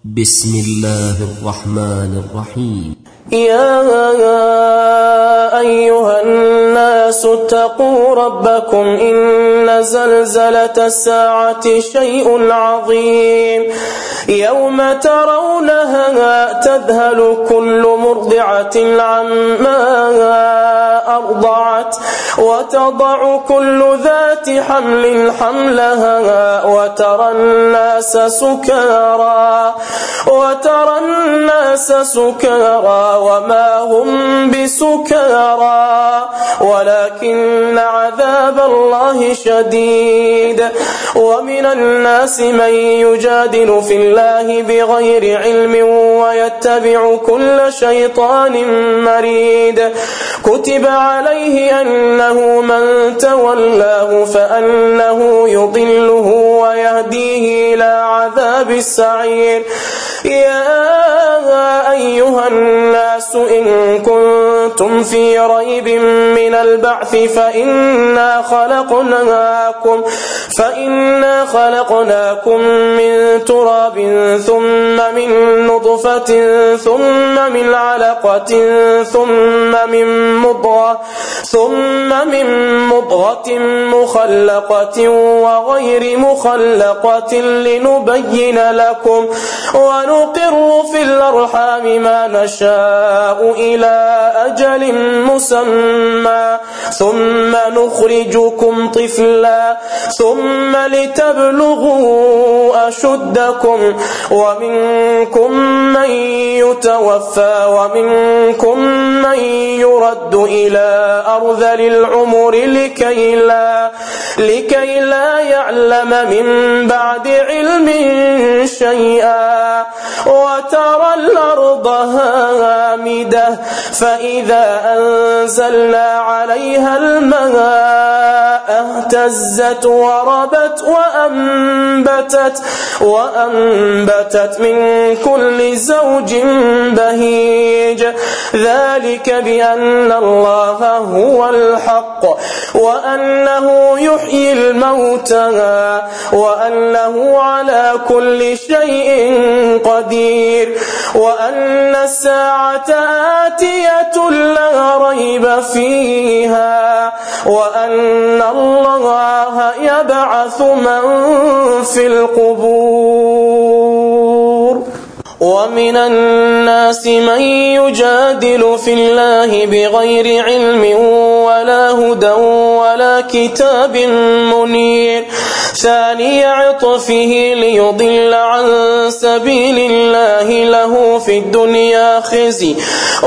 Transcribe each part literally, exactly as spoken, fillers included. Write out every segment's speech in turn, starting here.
بسم الله الرحمن الرحيم. يا أيها الناس اتقوا ربكم إن زلزلة الساعة شيء عظيم يوم ترونها تذهل كل مرضعة عما أرضعت وتضع كل ذات حمل حملها وترى الناس سكارى وترى الناس سكارى وما هم بسكارى ولكن عذاب الله شديد. ومن الناس من يجادل في الله بغير علم ويتبع كل شيطان مريد. كتب عليه أنه من تولاه فأنه يضله ويهديه إلى عذاب السعير. يا أيها الناس إن كنتم في ريب من البعث فإنا خلقناكم فإنا خلقناكم من تراب ثم من نطفة ثم من علقة ثم من مضغة ثم من مضغة مخلقة وغير مخلقة لنبين لكم ونقر في الأرحام ما نشاء إلى أجل مسمى ثم نخرجكم طفلا ثم لتبلغوا أشدكم ومنكم من يتوفى ومنكم من يرد إلى أرذل العمر لكي لا, لكي لا يعلم من بعد علم شيئا. وترى الأرض هامدة فإذا أنزلنا عليها الماء اهتزت وربت وأنبتت, وأنبتت من كل زوج بهيج. ذلك بأن الله هو الحق وأنه يحيي الموتى وأنه على كل شيء قدير وأن الساعة آتية لا ريب فيها وأن الله يبعث من في القبور. ومن الناس من يجادل في الله بغير علم ولا هدى ولا كتاب منير. ثاني عطفه ليضل عن سبيل الله له في الدنيا خزي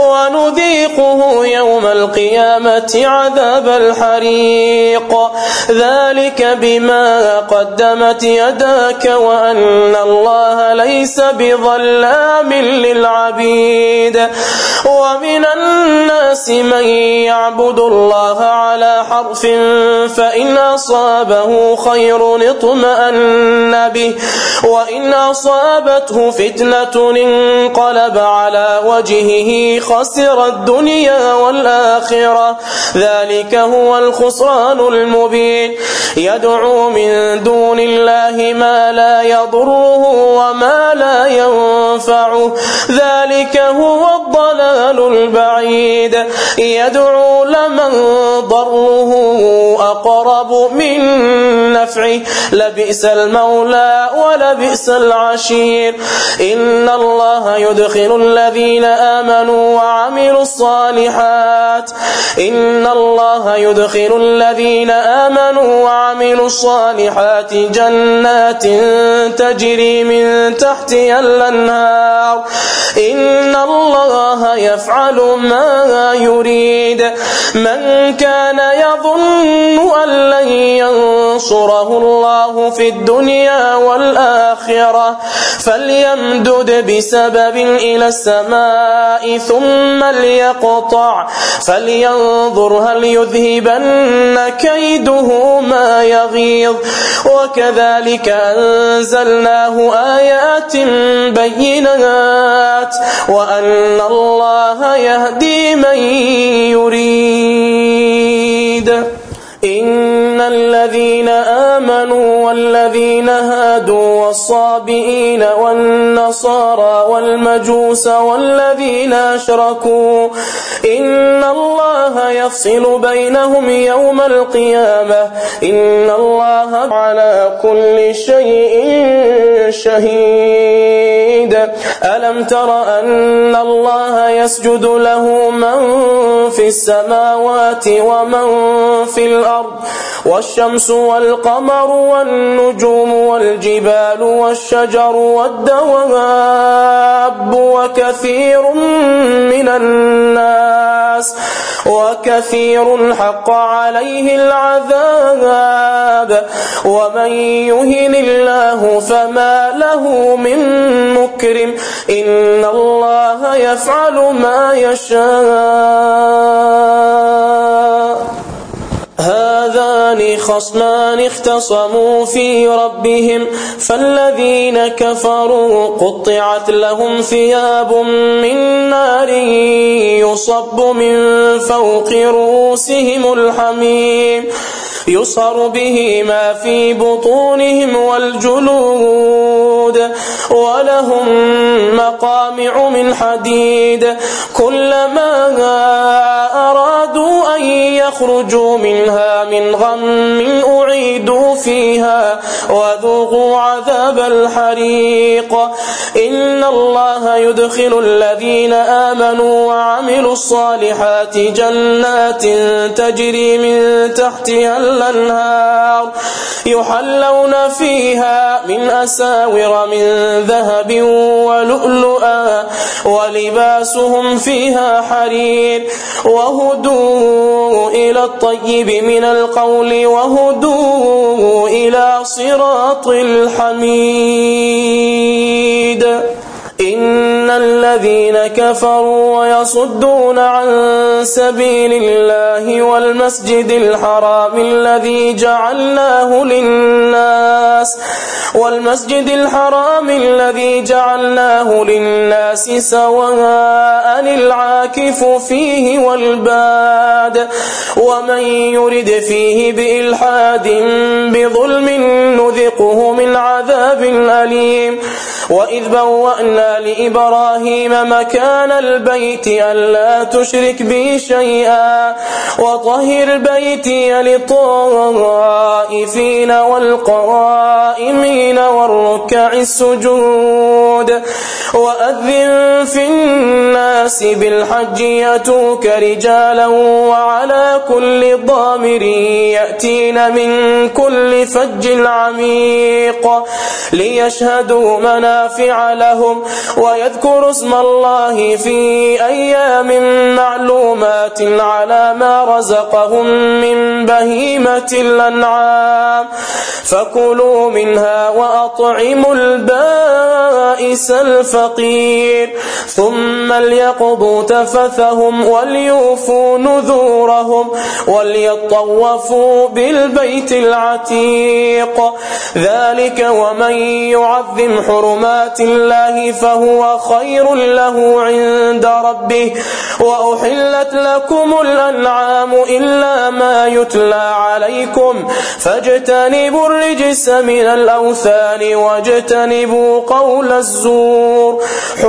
ونذيقه يوم القيامة عذاب الحريق. ذلك بما قدمت يداك وأن الله ليس بظلام للعبيد. ومن الناس من يعبد الله على حرف فإن أصابه خير اطمأن به وإن أصابته فتنة انقلب على وجهه خسر الدنيا والآخرة. ذلك هو الخسران المبين. يدعو من دون الله ما لا يضره وما لا ينفعه. ذلك هو الضلال البعيد. يدعو لمن ضره أقرب من نفعه لبئس المولى ولبئس العشير. إن الله يدخل الذين آمنوا وعملوا الصالحات إن الله يدخل الذين آمنوا وعملوا الصالحات جنات تجري من تحتها الأنهار. إن الله يفعل ما يريد. من كان يظن أن لن ينصره الله في الدنيا والآخرة فليمدد بسبب إلى السماء ثم ليقطع فلينظر هل يذهبن كيده ما يغيظ. وكذلك أنزلناه آيات بينات وأن الله يهدي من يريد. إن الذين آمنوا والذين هادوا والصابئين والنصارى والمجوس والذين أشركوا إن الله يفصل بينهم يوم القيامة إن الله على كل شيء شهيد. ألم تر أن الله يسجد له من في السماوات ومن في الأرض والشمس والقمر والنجوم والجبال والشجر والدواب وكثير من الناس وكثير حق عليه العذاب ومن يهن الله فما له من مكرم إن الله يفعل ما يشاء. هذان خصمان اختصموا في ربهم فالذين كفروا قطعت لهم ثياب من نار يصب من فوق رؤوسهم الحميم يصهر به ما في بطونهم والجلود ولهم مقامع من حديد كلما أرادوا أن يخرجوا منها من غم أعيدوا فيها وذوقوا عذاب الحريق. إن الله يدخل الذين آمنوا وعملوا الصالحات جنات تجري من تحتها الأنهار يحلون فيها من أساور من ذهب ولؤلؤا ولباسهم فيها حرير وهدوا إلى الطيب من القول وهدوا إلى صراط الحميد. إن الذين كفروا ويصدون عن سبيل الله والمسجد الحرام الذي جعلناه للناس والمسجد الحرام الذي جعلناه للناس سواء العاكف فيه والباد ومن يرد فيه بإلحاد بظلم نذقه من عذاب أليم. وإذ بوأنا لإبراهيم مكان البيت ألا تشرك بي شيئا وطهر بيتي للطائفين والقائمين والركع السجود وأذن في الناس بالحج يأتوك رجالا وعلى كل ضامر يأتين من كل فج عميق ليشهدوا منافع لهم ويذكروا اسم الله في أيام معلومات على ما رزقهم من بهيمة الأنعام فكلوا منها وأطعموا البائس الفقير ثم ليقضوا تفثهم وليوفوا نذورهم وليطوفوا بالبيت العتيق. ذلك ومن يعظم حرمات الله فهو خير له عند ربه. وأحلت لكم الأنعام إلا ما يتلى عليكم فاجتنبوا الرجس من الأوثان واجتنبوا قول الزور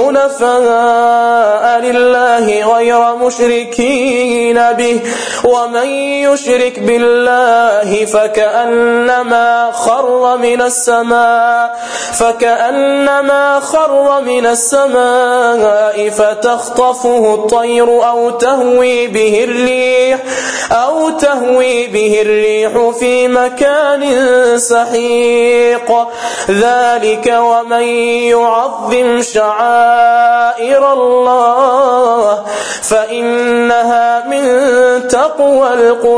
حنفاء لله غير مشركين به ومن يشرك بالله فكأنما خر من السماء فكأنما خر من السماء فتخطفه الطير أو تهوي به الريح أو تهوي به الريح في مكان سحيق. ذلك ومن يعظم شعائر الله فإنها من تقوى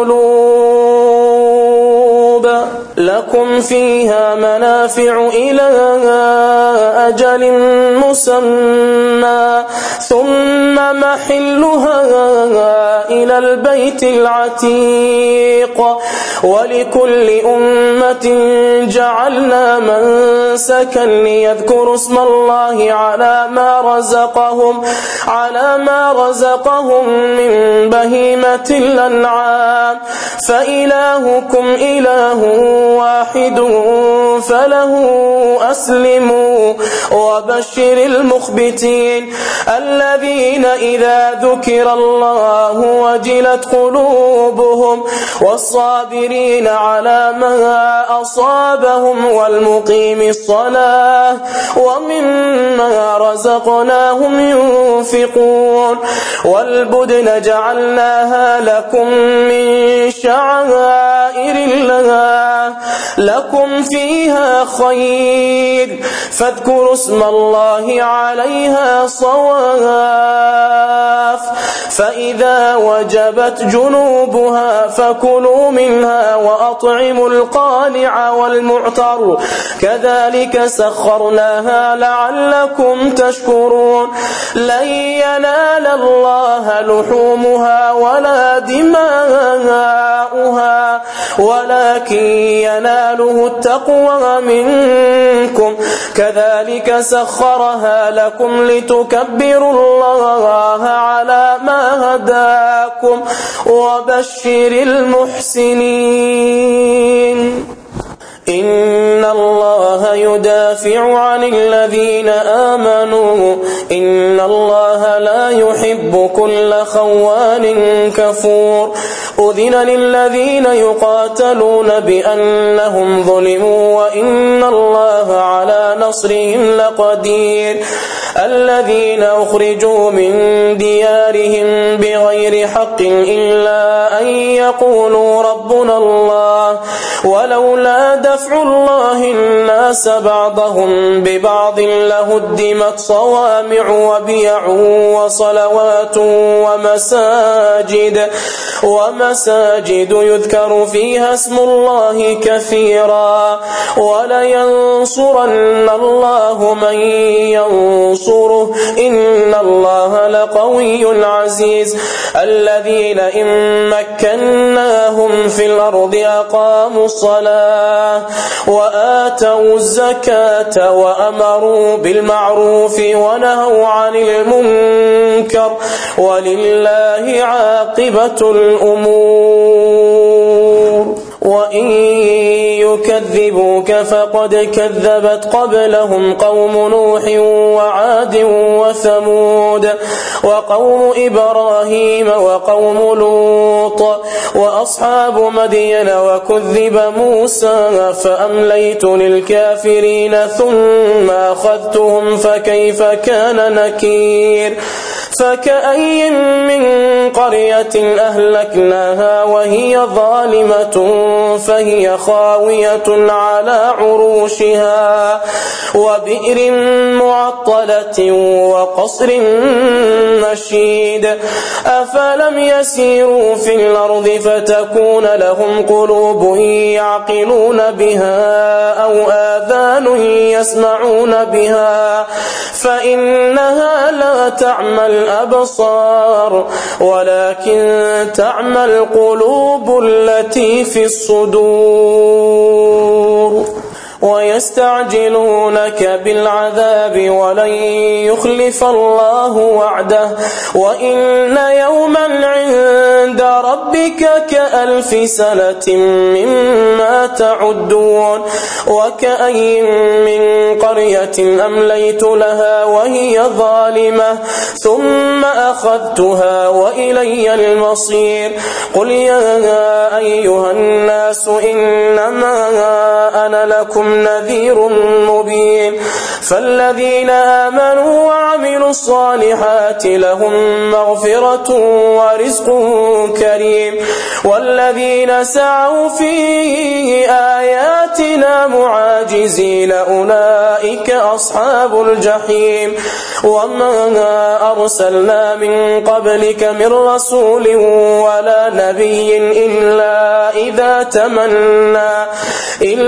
القلوب. لكم فيها منافع إلى أجل مسمى ثم محلها إلى البيت العتيق. ولكل أمة جعلنا منسكا ليذكروا اسم الله على ما رزقهم على ما رزقهم من بهيمة الأنعام فإلهكم إله واحد فله أسلموا وبشر المخبتين الذين إذا ذكر الله وجلت قلوبهم والصابرين على ما أصابهم والمقيم الصلاة ومما رزقناهم ينفقون والبدن جعلناها لكم من شعائر الله لكم فيها خير فاذكروا اسم الله عليها صواف فإذا وجبت جنوبها فكلوا منها وأطعموا القانع والمعتر كذلك سخرناها لعلكم تشكرون لن ينال الله لحومها ولا دماؤها ولكن يناله التقوى منكم كذلك سخرها لكم لتكبروا الله على ما هداكم وبشر المحسنين إن الله يدافع عن الذين آمنوا إن الله لا يحب كل خوان كفور أذن للذين يقاتلون بأنهم ظلموا وإن الله على نصرهم لقدير الذين أخرجوا من ديارهم بغير حق إلا أن يقولوا ربنا الله ولولا دفع الله الناس بعضهم ببعض لهدمت صوامع وبيع وصلوات ومساجد ومساجد يذكر فيها اسم الله كثيرا ولينصرن الله من ينصره إن الله لقوي عزيز الذين إن مكناهم في الأرض أقاموا الصلاة وآتوا الزكاة وأمروا بالمعروف ونهوا عن المنكر ولله عاقبة الأمور وإن يكذبوك فقد كذبت قبلهم قوم نوح وعاد وثمود وقوم إبراهيم وقوم لوط وأصحاب مدين وكذب موسى فأمليت للكافرين ثم أخذتهم فكيف كان نكير فكأي من قرية أهلكناها وهي ظالمة فهي خاوية على عروشها وبئر معطلة وقصر مشيد أفلم يسيروا في الأرض فتكون لهم قلوب يعقلون بها أو آذان يسمعون بها فإنها لا تعمى الأبصار ولكن تعمى القلوب التي في الصدور ويستعجلونك بالعذاب ولن يخلف الله وعده وإن يوما عند ربك كألف سنة مما تعدون وكأي من قرية أمليت لها وهي ظالمة ثم أخذتها وإلي المصير قل يا أيها الناس إنما أنا لكم نذير مبين فالذين آمنوا وعملوا الصالحات لهم مغفرة ورزق كريم والذين سعوا في آياتنا معاجزين أولئك أصحاب الجحيم وما أرسلنا من قبلك من رسول ولا نبي إلا إذا تمنى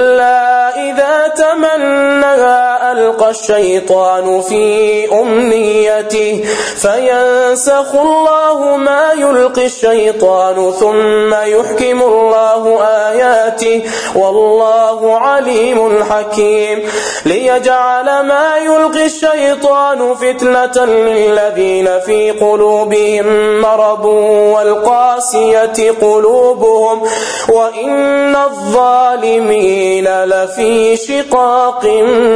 إلا إذا تمنى ألقى الشيطان في أمنيته أمنيته فينسخ الله ما يلقي الشيطان ثم يحكم الله آياته والله عليم حكيم ليجعل ما يلقي الشيطان فتنة للذين في قلوبهم مرض والقاسية قلوبهم وإن الظالمين لفي شقاق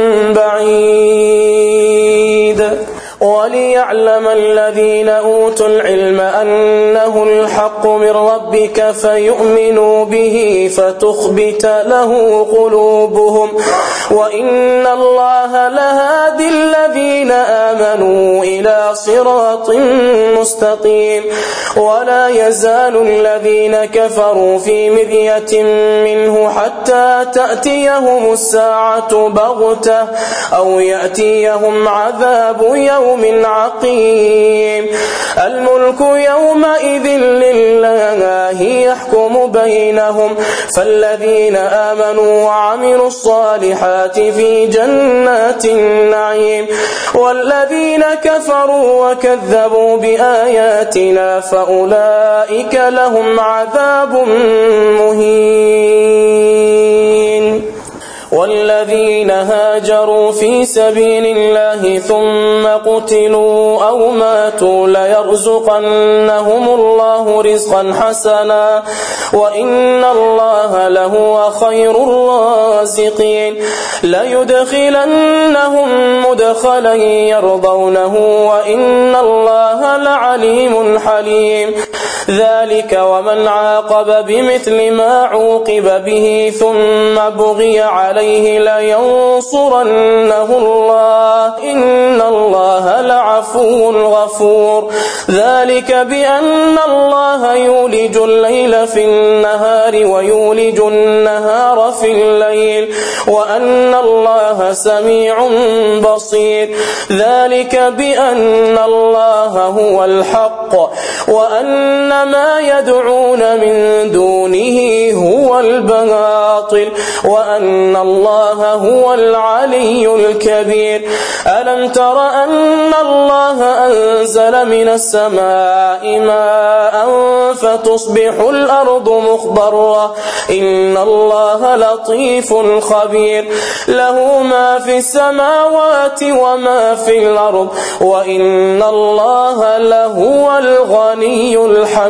بعيد وليعلم الذين أوتوا العلم أنه الحق من ربك فيؤمنوا به فتخبت له قلوبهم وإن الله لهادي الذين آمنوا إلى صراط مستقيم ولا يزال الذين كفروا في مرية منه حتى تأتيهم الساعة بغتة أو يأتيهم عذاب يوم عقيم الملك يومئذ لله يحكم بينهم فالذين آمنوا وعملوا الصالحات في جنات النعيم والذين كفروا وكذبوا بآياتنا فأولئك لهم عذاب مهين والذين هاجروا في سبيل الله ثم قتلوا أو ماتوا ليرزقنهم الله رزقا حسنا وإن الله لهو خير الرازقين ليدخلنهم مدخلا يرضونه وإن الله لعليم حليم ذلك ومن عاقب بمثل ما عوقب به ثم بغي عليه لينصرنه الله إن الله لعفو غفور ذلك بأن الله يولج الليل في النهار ويولج النهار في الليل وأن الله سميع بصير ذلك بأن الله هو الحق وأن ما يدعون من دونه هو الباطل وأن الله هو العلي الكبير ألم تر أن الله أنزل من السماء ماء فتصبح الأرض مخضرة إن الله لطيف خبير له ما في السماوات وما في الأرض وإن الله لهو الغني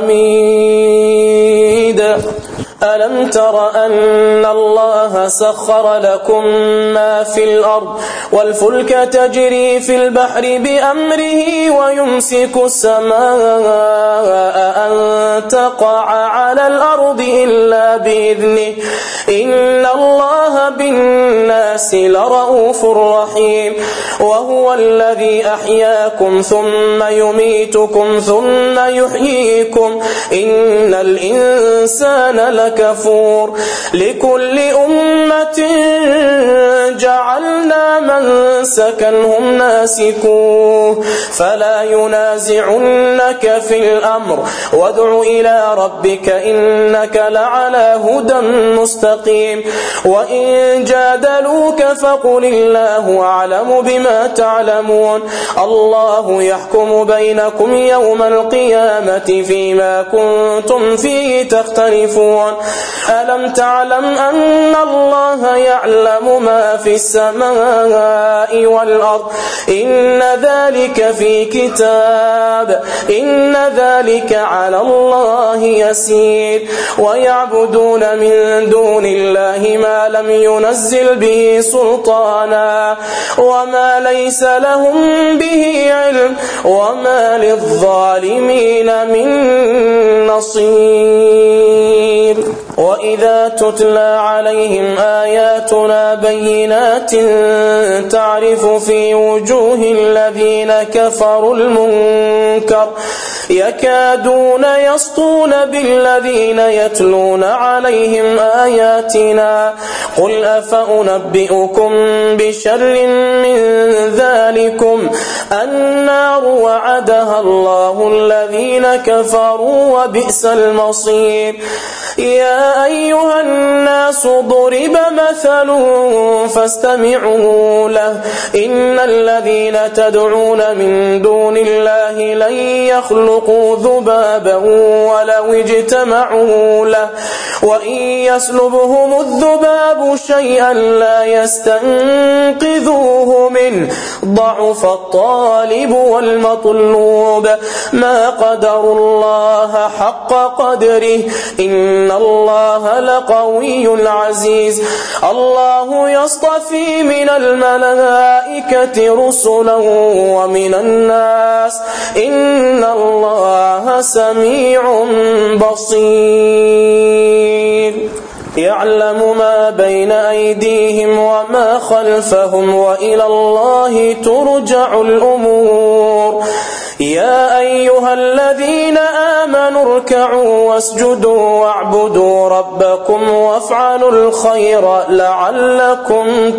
الحميد ألم تر أن الله سخر لكم ما في الأرض والفلك تجري في البحر بأمره ويمسك السماء أن تقع على الأرض إلا بإذنه إن الله بالناس لرؤوف رحيم وهو الذي أحياكم ثم يميتكم ثم يحييكم إن الإنسان كفور لكل أمة جعلنا منسكا هم ناسكوه فلا ينازعنك في الأمر وادع إلى ربك إنك لعلى هدى مستقيم وإن جادلوك فقل الله أعلم بما تعلمون الله يحكم بينكم يوم القيامة فيما كنتم فيه تختلفون ألم تعلم أن الله يعلم ما في السماء والأرض إن ذلك في كتاب إن ذلك على الله يسير ويعبدون من دون الله ما لم ينزل به سلطانا وما ليس لهم به علم وما للظالمين من نصير وإذا تتلى عليهم آياتنا بينات تعرف في وجوه الذين كفروا المنكر يكادون يسطون بالذين يتلون عليهم آياتنا قل أفأنبئكم بشر من ذلكم النار وعدها الله الذين كفروا وبئس المصير يا أيها الناس ضرب مثل فاستمعوا له إن الذين تدعون من دون الله لن يخلقوا ذبابا ولو اجتمعوا له وإن يسلبهم الذباب شيئا لا يستنقذوه منه ضعف الطالب والمطلوب ما قدروا الله حق قدره إن الله لقوي عزيز الله يصطفي من الملائكة رسلا ومن الناس إن الله سميع بصير يعلم ما بين أيديهم وما خلفهم وإلى الله ترجع الأمور يا أيها الذين آمنوا اركعوا واسجدوا واعبدوا ربكم وافعلوا الخير لعلكم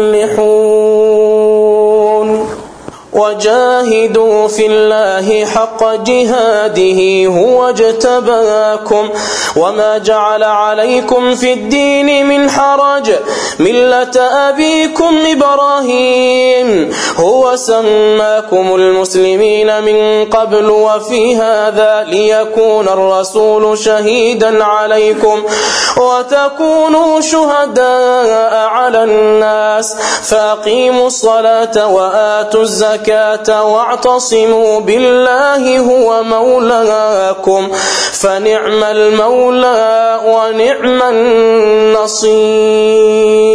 تفلحون وجاهدوا في الله حق جهاده هو اجتباكم وما جعل عليكم في الدين من حرج ملة أبيكم إبراهيم هو سماكم المسلمين من قبل وفي هذا ليكون الرسول شهيدا عليكم وتكونوا شهداء على الناس فأقيموا الصلاة وآتوا الزكاة واعتصموا بالله هو مولاكم فنعم المولى ونعم النصير